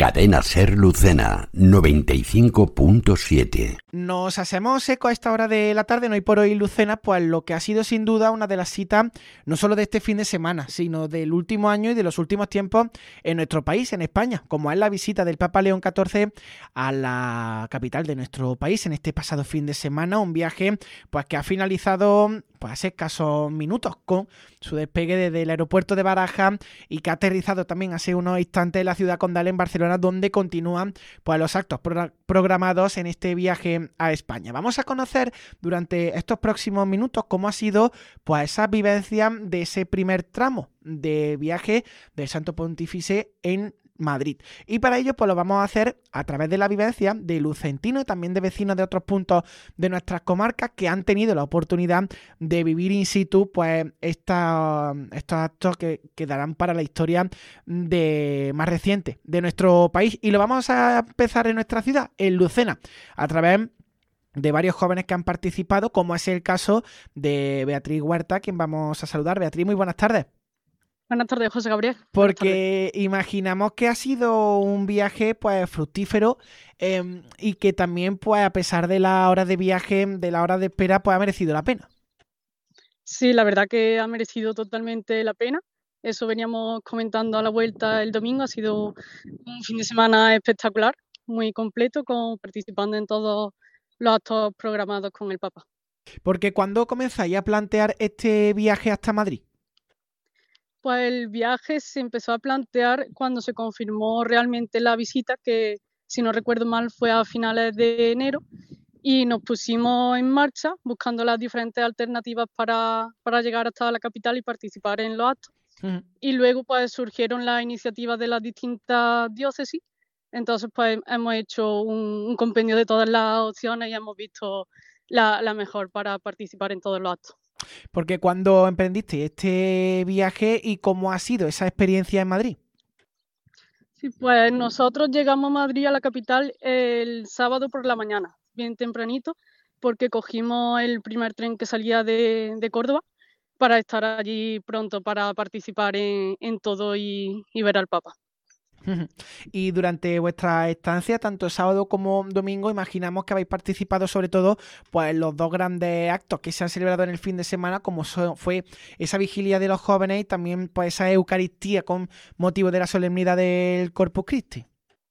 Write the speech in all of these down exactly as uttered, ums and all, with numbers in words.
Cadena Ser Lucena, noventa y cinco punto siete. Nos hacemos eco a esta hora de la tarde, no hoy por hoy Lucena, pues lo que ha sido sin duda una de las citas, no solo de este fin de semana, sino del último año y de los últimos tiempos en nuestro país, en España, como es la visita del Papa León catorce a la capital de nuestro país en este pasado fin de semana, un viaje pues que ha finalizado pues hace escasos minutos con su despegue desde el aeropuerto de Barajas y que ha aterrizado también hace unos instantes en la ciudad condal en Barcelona, donde continúan pues los actos pro- programados en este viaje a España. Vamos a conocer durante estos próximos minutos cómo ha sido pues esa vivencia de ese primer tramo de viaje del Santo Pontífice en Madrid. Y para ello pues lo vamos a hacer a través de la vivencia de lucentinos y también de vecinos de otros puntos de nuestras comarcas que han tenido la oportunidad de vivir in situ pues esta, estos actos que quedarán para la historia de más reciente de nuestro país. Y lo vamos a empezar en nuestra ciudad, en Lucena, a través de varios jóvenes que han participado, como es el caso de Beatriz Huerta, quien vamos a saludar. Beatriz, muy buenas tardes. Buenas tardes, José Gabriel. Porque imaginamos que ha sido un viaje pues fructífero eh, y que también pues a pesar de las horas de viaje, de las horas de espera, pues ha merecido la pena. Sí, la verdad que ha merecido totalmente la pena. Eso veníamos comentando a la vuelta el domingo. Ha sido un fin de semana espectacular, muy completo, con participando en todos los actos programados con el Papa. Porque ¿cuándo comenzáis a plantear este viaje hasta Madrid? Pues el viaje se empezó a plantear cuando se confirmó realmente la visita, que si no recuerdo mal fue a finales de enero, y nos pusimos en marcha buscando las diferentes alternativas para, para llegar hasta la capital y participar en los actos. Uh-huh. Y luego pues surgieron las iniciativas de las distintas diócesis. Entonces pues hemos hecho un, un compendio de todas las opciones y hemos visto la, la mejor para participar en todos los actos. Porque cuando emprendiste este viaje y cómo ha sido esa experiencia en Madrid. Sí, pues nosotros llegamos a Madrid, a la capital, el sábado por la mañana, bien tempranito, porque cogimos el primer tren que salía de, de Córdoba para estar allí pronto para participar en, en todo y, y ver al Papa. Y durante vuestra estancia, tanto sábado como domingo, imaginamos que habéis participado sobre todo pues, en los dos grandes actos que se han celebrado en el fin de semana, como fue esa vigilia de los jóvenes y también pues, esa Eucaristía con motivo de la solemnidad del Corpus Christi.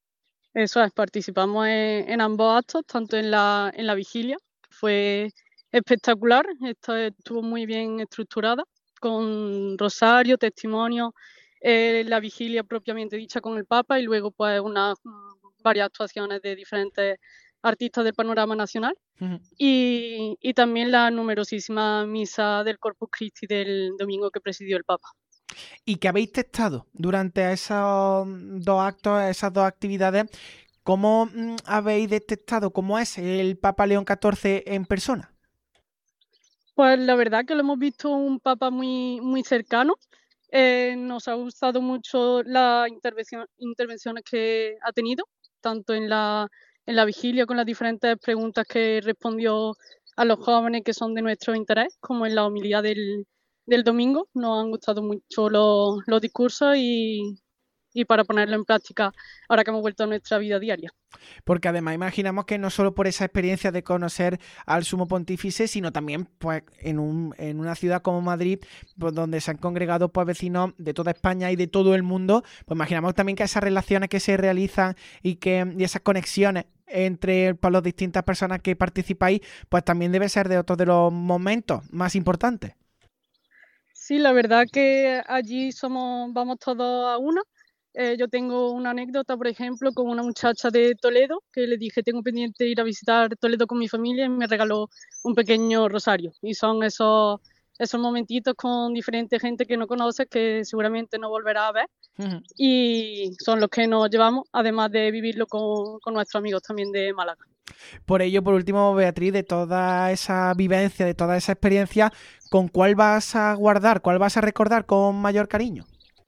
Eso es, participamos en, en ambos actos, tanto en la, en la vigilia, fue espectacular, esto estuvo muy bien estructurada, con rosario, testimonio, eh, la vigilia propiamente dicha con el Papa y luego pues unas varias actuaciones de diferentes artistas del panorama nacional. Uh-huh. y, y también la numerosísima misa del Corpus Christi del domingo que presidió el Papa. ¿Y que habéis testado durante esos dos actos, esas dos actividades? ¿Cómo mm, habéis detectado cómo es el Papa León catorce en persona? Pues la verdad que lo hemos visto un Papa muy, muy cercano. Eh, nos ha gustado mucho las intervención, intervenciones que ha tenido, tanto en la, en la vigilia con las diferentes preguntas que respondió a los jóvenes que son de nuestro interés, como en la homilía del, del domingo. Nos han gustado mucho los, los discursos y, y para ponerlo en práctica ahora que hemos vuelto a nuestra vida diaria. Porque además imaginamos que no solo por esa experiencia de conocer al Sumo Pontífice, sino también pues en, un, en una ciudad como Madrid, pues, donde se han congregado pues vecinos de toda España y de todo el mundo, pues imaginamos también que esas relaciones que se realizan y que y esas conexiones entre pues, las distintas personas que participáis, pues también debe ser de otros de los momentos más importantes. Sí, la verdad que allí somos, vamos todos a una. Eh, yo tengo una anécdota, por ejemplo, con una muchacha de Toledo, que le dije, tengo pendiente ir a visitar Toledo con mi familia y me regaló un pequeño rosario. Y son esos, esos momentitos con diferente gente que no conoces, que seguramente no volverá a ver. Uh-huh. Y son los que nos llevamos, además de vivirlo con, con nuestros amigos también de Málaga. Por ello, por último, Beatriz, de toda esa vivencia, de toda esa experiencia, ¿con cuál vas a guardar, cuál vas a recordar con mayor cariño?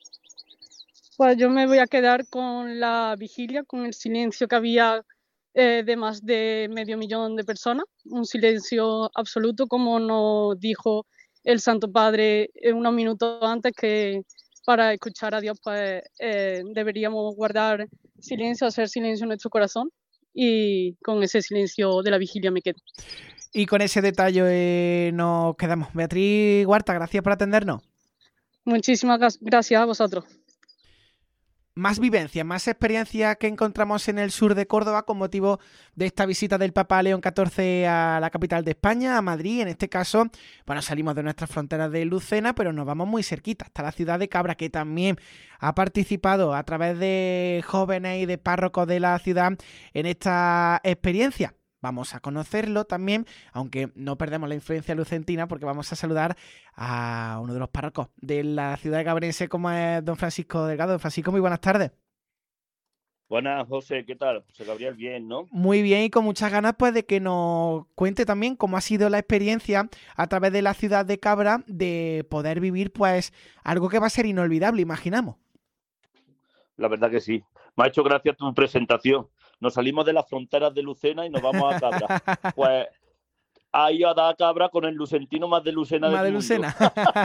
Pues yo me voy a quedar con la vigilia, con el silencio que había eh, de más de medio millón de personas, un silencio absoluto, como nos dijo el Santo Padre unos minutos antes, que para escuchar a Dios pues eh, deberíamos guardar silencio, hacer silencio en nuestro corazón, y con ese silencio de la vigilia me quedo. Y con ese detalle eh, nos quedamos. Beatriz Huerta, gracias por atendernos. Muchísimas gracias a vosotros. Más vivencias, más experiencias que encontramos en el sur de Córdoba con motivo de esta visita del Papa León catorce a la capital de España, a Madrid. En este caso, bueno, salimos de nuestras fronteras de Lucena, pero nos vamos muy cerquita, hasta la ciudad de Cabra, que también ha participado a través de jóvenes y de párrocos de la ciudad en esta experiencia. Vamos a conocerlo también, aunque no perdemos la influencia lucentina, porque vamos a saludar a uno de los párrocos de la ciudad de Cabrense, como es don Francisco Delgado. Don Francisco, muy buenas tardes. Buenas, José, ¿qué tal? José Gabriel, bien, ¿no? Muy bien, y con muchas ganas pues de que nos cuente también cómo ha sido la experiencia a través de la ciudad de Cabra de poder vivir pues algo que va a ser inolvidable, imaginamos. La verdad que sí. Me ha hecho gracia tu presentación. Nos salimos de las fronteras de Lucena y nos vamos a Cabra. Pues ahí a dar a Cabra con el lucentino más de Lucena más del de Lucena.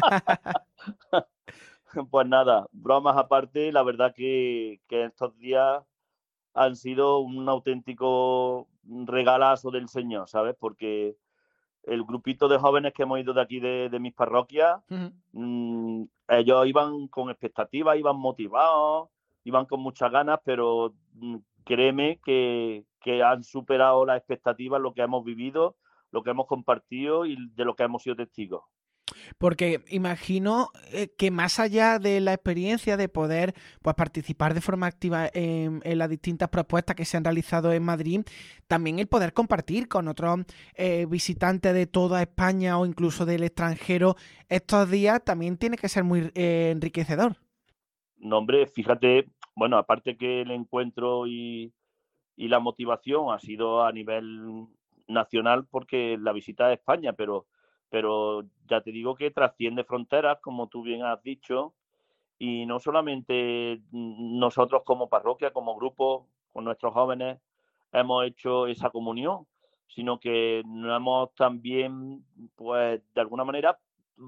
Pues nada, bromas aparte, la verdad que, que estos días han sido un auténtico regalazo del Señor, ¿sabes? Porque el grupito de jóvenes que hemos ido de aquí de, de mis parroquias, uh-huh. mmm, ellos iban con expectativas, iban motivados, iban con muchas ganas, pero mmm, créeme que, que han superado las expectativas, lo que hemos vivido, lo que hemos compartido y de lo que hemos sido testigos. Porque imagino que más allá de la experiencia de poder pues, participar de forma activa en, en las distintas propuestas que se han realizado en Madrid, también el poder compartir con otros eh, visitantes de toda España o incluso del extranjero estos días también tiene que ser muy eh, enriquecedor. No, hombre, fíjate, bueno, aparte que el encuentro y, y la motivación ha sido a nivel nacional porque la visita a España, pero pero ya te digo que trasciende fronteras, como tú bien has dicho, y no solamente nosotros como parroquia, como grupo, con nuestros jóvenes, hemos hecho esa comunión, sino que nos hemos también, pues, de alguna manera,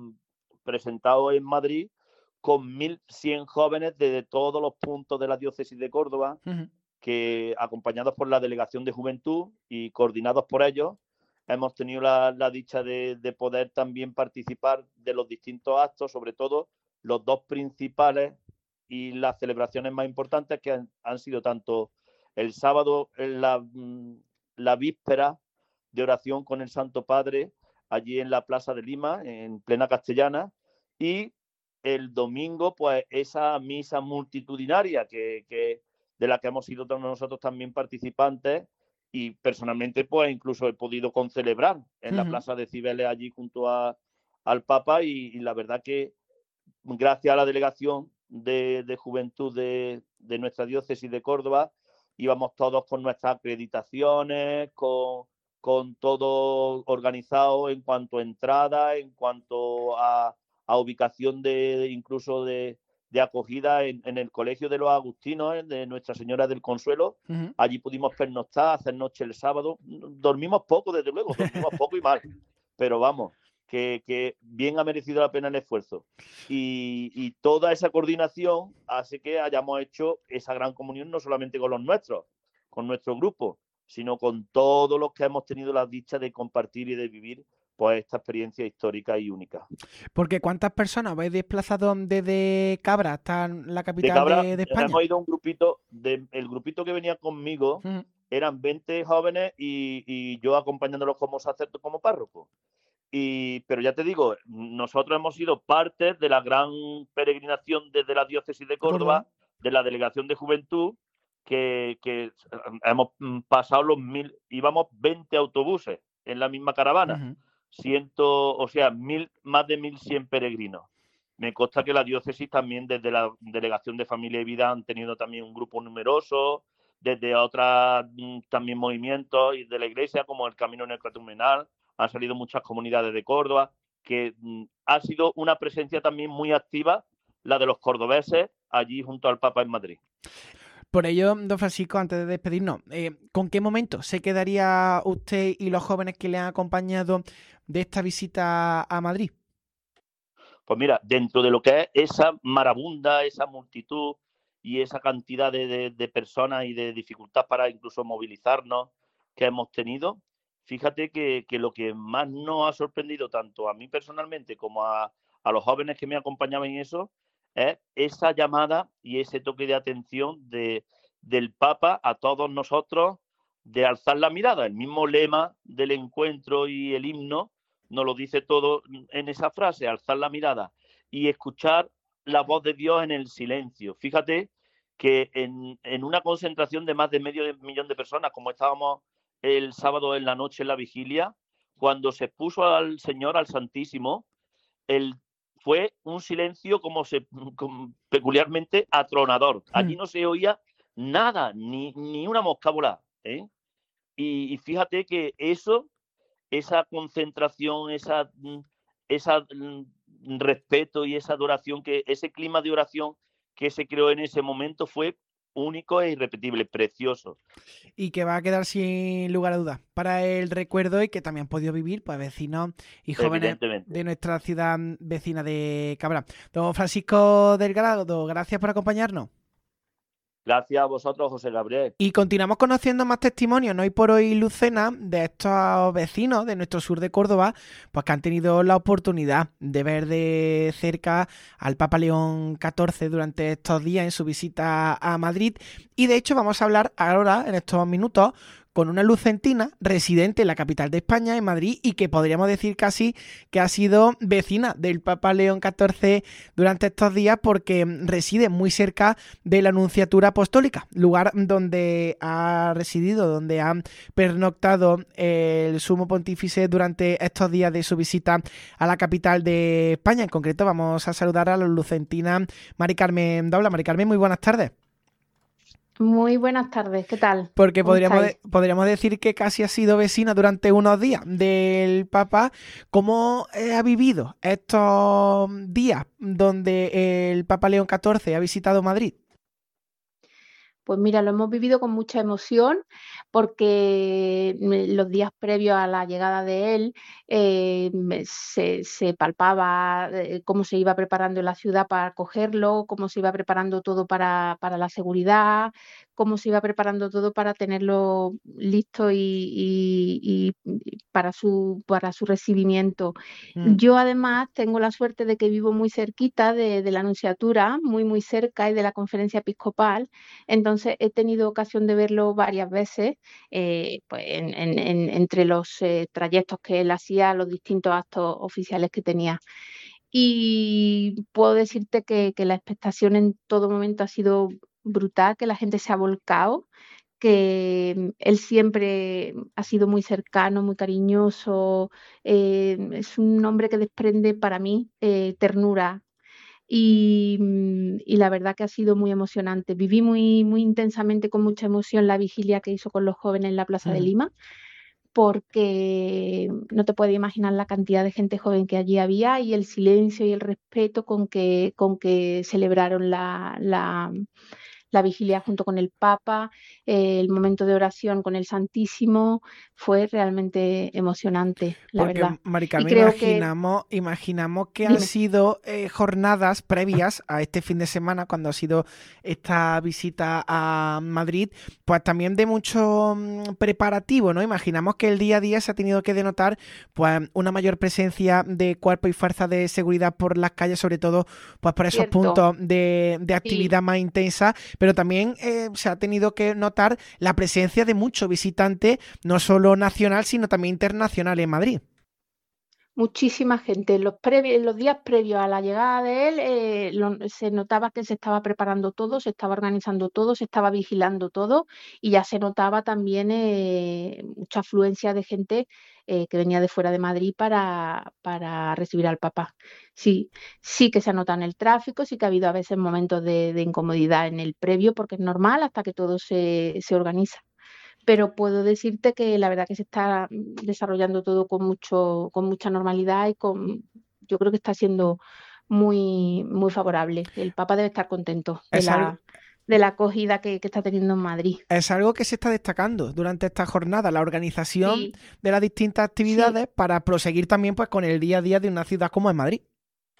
presentado en Madrid con mil cien jóvenes de todos los puntos de la diócesis de Córdoba, uh-huh. que acompañados por la Delegación de Juventud y coordinados por ellos, hemos tenido la, la dicha de, de poder también participar de los distintos actos, sobre todo los dos principales y las celebraciones más importantes que han, han sido tanto el sábado en la, la víspera de oración con el Santo Padre allí en la Plaza de Lima, en plena Castellana, y el domingo pues esa misa multitudinaria que, que, de la que hemos sido nosotros también participantes. Y personalmente, pues incluso he podido concelebrar en uh-huh. la Plaza de Cibeles allí junto a, al Papa y, y la verdad que gracias a la Delegación de, de Juventud de, de nuestra diócesis de Córdoba íbamos todos con nuestras acreditaciones, con, con todo organizado en cuanto a entrada, en cuanto a, a ubicación de incluso de de acogida en, en el Colegio de los Agustinos, de Nuestra Señora del Consuelo. Uh-huh. Allí pudimos pernoctar, hacer noche el sábado. Dormimos poco, desde luego, dormimos poco y mal. Pero vamos, que, que bien ha merecido la pena el esfuerzo. Y, y toda esa coordinación hace que hayamos hecho esa gran comunión no solamente con los nuestros, con nuestro grupo, sino con todos los que hemos tenido la dicha de compartir y de vivir pues esta experiencia histórica y única. Porque ¿cuántas personas habéis desplazado desde Cabra hasta la capital de, Cabra, de, de España? Hemos ido un grupito, de, el grupito que venía conmigo uh-huh. eran veinte jóvenes y, y yo acompañándolos como sacerdote, como párroco. Y, pero ya te digo, nosotros hemos sido parte de la gran peregrinación desde la diócesis de Córdoba, Córdoba. de la Delegación de Juventud, que, que hemos pasado los mil, íbamos veinte autobuses en la misma caravana. Uh-huh. Ciento, o sea, mil, más de mil cien peregrinos. Me consta que la diócesis también, desde la Delegación de Familia y Vida, han tenido también un grupo numeroso, desde otros también movimientos de la Iglesia, como el Camino Neocatecumenal, han salido muchas comunidades de Córdoba, que mm, ha sido una presencia también muy activa, la de los cordobeses, allí junto al Papa en Madrid. Por ello, don Francisco, antes de despedirnos, eh, ¿con qué momento se quedaría usted y los jóvenes que le han acompañado de esta visita a Madrid? Pues mira, dentro de lo que es esa marabunda, esa multitud, y esa cantidad de, de, de personas y de dificultad para incluso movilizarnos que hemos tenido, fíjate que, que lo que más nos ha sorprendido tanto a mí personalmente como a, a los jóvenes que me acompañaban en eso, es esa llamada y ese toque de atención de, del Papa a todos nosotros, de alzar la mirada. El mismo lema del encuentro y el himno nos lo dice todo en esa frase, alzar la mirada y escuchar la voz de Dios en el silencio. Fíjate que en, en una concentración de más de medio millón de personas, como estábamos el sábado en la noche en la vigilia, cuando se puso al Señor, al Santísimo, el, fue un silencio como se, como peculiarmente atronador. Allí no se oía nada, ni, ni una mosca volar, ¿eh? Y, y fíjate que eso, esa concentración, esa, esa respeto y esa adoración, que ese clima de oración que se creó en ese momento fue único e irrepetible, precioso. Y que va a quedar sin lugar a dudas para el recuerdo, y que también han podido vivir pues vecinos y jóvenes de nuestra ciudad vecina de Cabra. Don Francisco Delgado, gracias por acompañarnos. Gracias a vosotros, José Gabriel. Y continuamos conociendo más testimonios, ¿no? Hoy por hoy, Lucena, de estos vecinos de nuestro sur de Córdoba, pues que han tenido la oportunidad de ver de cerca al Papa León catorce durante estos días en su visita a Madrid. Y de hecho vamos a hablar ahora, en estos minutos, con una lucentina residente en la capital de España, en Madrid, y que podríamos decir casi que ha sido vecina del Papa León catorce durante estos días, porque reside muy cerca de la Nunciatura Apostólica, lugar donde ha residido, donde ha pernoctado el Sumo Pontífice durante estos días de su visita a la capital de España. En concreto vamos a saludar a la lucentina Mari Carmen Dobla. Mari Carmen, muy buenas tardes. Muy buenas tardes, ¿qué tal? Porque podríamos, de, podríamos decir que casi ha sido vecina durante unos días del Papa. ¿Cómo eh, ha vivido estos días donde el Papa León catorce ha visitado Madrid? Pues mira, lo hemos vivido con mucha emoción, porque los días previos a la llegada de él eh, se, se palpaba eh, cómo se iba preparando la ciudad para acogerlo, cómo se iba preparando todo para, para la seguridad, cómo se iba preparando todo para tenerlo listo y, y, y para, su, para su recibimiento. Mm. Yo además tengo la suerte de que vivo muy cerquita de, de la Nunciatura, muy muy cerca, y de la Conferencia Episcopal. Entonces he tenido ocasión de verlo varias veces, eh, pues en, en, en, entre los eh, trayectos que él hacía, los distintos actos oficiales que tenía. Y puedo decirte que, que la expectación en todo momento ha sido brutal, que la gente se ha volcado, que él siempre ha sido muy cercano, muy cariñoso, eh, es un hombre que desprende para mí eh, ternura. Y, y la verdad que ha sido muy emocionante. Viví muy, muy intensamente, con mucha emoción, la vigilia que hizo con los jóvenes en la Plaza uh-huh. de Lima, porque no te puedes imaginar la cantidad de gente joven que allí había, y el silencio y el respeto con que, con que celebraron la, la, la vigilia junto con el Papa. Eh, el momento de oración con el Santísimo fue realmente emocionante, la Porque, verdad. Mari Carmen, imaginamos que, imaginamos que han sido eh, jornadas previas a este fin de semana, cuando ha sido esta visita a Madrid, pues también de mucho mm, preparativo, ¿no? Imaginamos que el día a día se ha tenido que denotar pues una mayor presencia de cuerpo y fuerza de seguridad por las calles, sobre todo pues por esos Cierto. puntos de, de actividad sí. más intensa, pero también eh, se ha tenido que notar la presencia de muchos visitantes, no solo nacional, sino también internacional en Madrid. Muchísima gente. En los, previ- en los días previos a la llegada de él eh, lo, se notaba que se estaba preparando todo, se estaba organizando todo, se estaba vigilando todo, y ya se notaba también eh, mucha afluencia de gente eh, que venía de fuera de Madrid para, para recibir al Papa. Sí, sí que se nota en el tráfico, sí que ha habido a veces momentos de, de incomodidad en el previo, porque es normal hasta que todo se, se organiza. Pero puedo decirte que la verdad que se está desarrollando todo con mucho, con mucha normalidad, y con, yo creo que está siendo muy, muy favorable. El Papa debe estar contento de la, algo, de la acogida que, que está teniendo en Madrid. Es algo que se está destacando durante esta jornada, la organización sí. de las distintas actividades sí. para proseguir también pues con el día a día de una ciudad como es Madrid.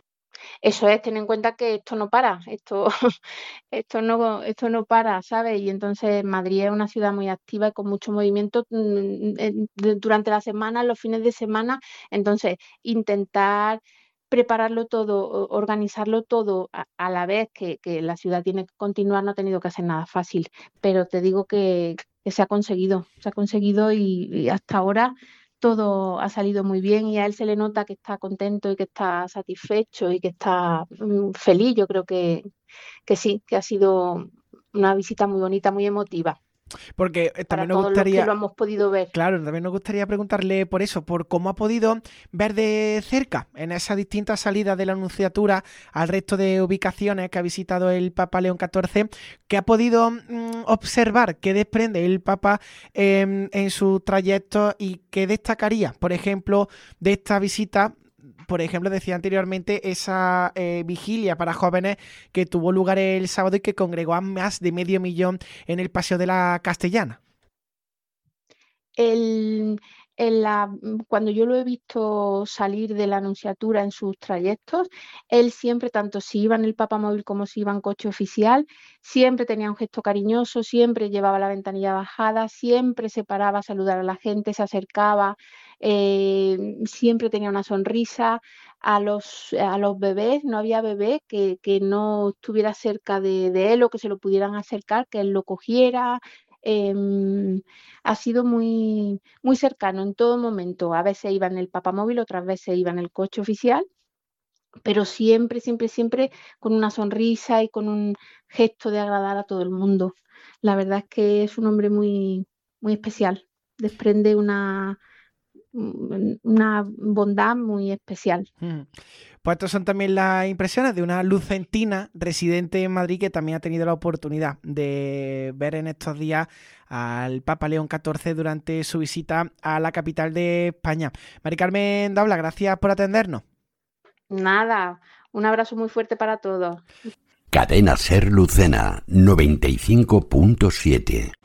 eso es, ten en cuenta que esto no para, esto, esto no, esto no para, ¿sabes? Y entonces Madrid es una ciudad muy activa y con mucho movimiento mm, en- de- durante la semana, los fines de semana, entonces intentar prepararlo todo, o- organizarlo todo a, a la vez que, que la ciudad tiene que continuar, no ha tenido que hacer nada fácil, pero te digo que, que se ha conseguido, se ha conseguido y, y hasta ahora todo ha salido muy bien y a él se le nota que está contento y que está satisfecho y que está mm, feliz. Yo creo que, que sí, que ha sido una visita muy bonita, muy emotiva Porque eh, para también nos todos los que gustaría, lo hemos podido ver. claro, también nos gustaría preguntarle por eso, por cómo ha podido ver de cerca en esas distintas salidas de la Anunciatura al resto de ubicaciones que ha visitado el Papa León catorce, que ha podido mm, observar qué desprende el Papa eh, en su trayecto y qué destacaría, por ejemplo, de esta visita. Por ejemplo, decía anteriormente esa eh, vigilia para jóvenes que tuvo lugar el sábado y que congregó a más de medio millón en el Paseo de la Castellana. El, en la, mm, cuando yo lo he visto salir de la Anunciatura en sus trayectos, él siempre, tanto si iba en el papamóvil como si iba en coche oficial, siempre tenía un gesto cariñoso, siempre llevaba la ventanilla bajada, siempre se paraba a saludar a la gente, se acercaba, eh, siempre tenía una sonrisa. A los, a los bebés, no había bebé que, que no estuviera cerca de, de él o que se lo pudieran acercar, que él lo cogiera. em, ha sido muy, muy cercano en todo momento. A veces iba en el papamóvil, otras veces iba en el coche oficial, pero siempre, siempre, siempre con una sonrisa y con un gesto de agradar a todo el mundo. La verdad es que es un hombre muy, muy especial. Desprende una, una bondad muy especial. Mm. Pues estas son también las impresiones de una lucentina residente en Madrid que también ha tenido la oportunidad de ver en estos días al Papa León catorce durante su visita a la capital de España. Mari Carmen Dabla, gracias por atendernos. Nada, un abrazo muy fuerte para todos. Cadena Ser Lucena noventa y cinco punto siete.